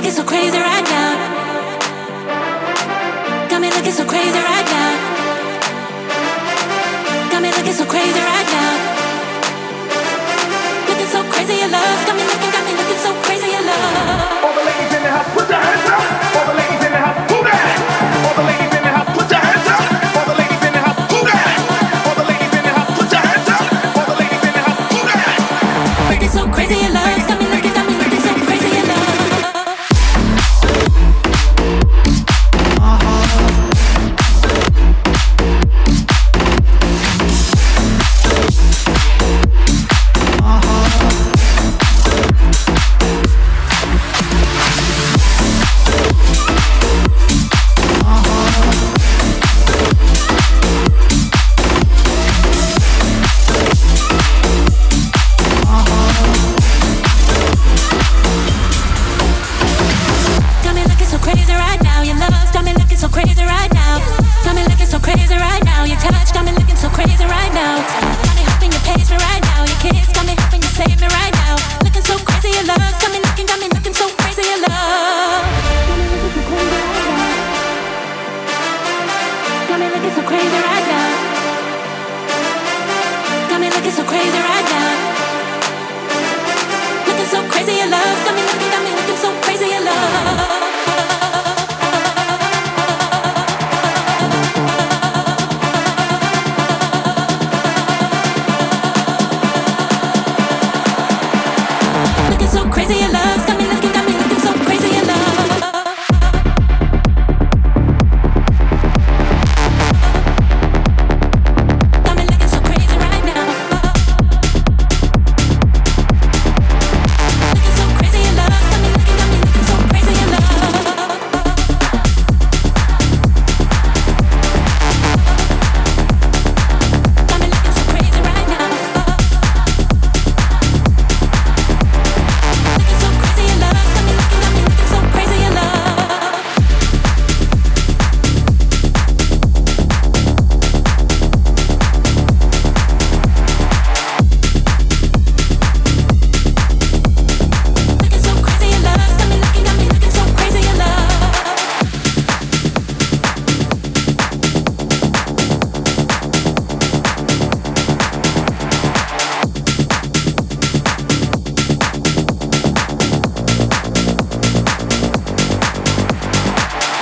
looking so crazy right now. Got me looking so crazy right now. Got me looking so crazy right now. Looking so crazy in love. Got me looking so crazy in love. All the ladies in the house, put your hands up. All the ladies in the house, move that. All the ladies in the house, put your hands up. All the ladies in the house, move that. All the ladies in the house, put your hands up. All the ladies in the house, move that. Looking so crazy in love. Got me looking so crazy in love. So crazy in love.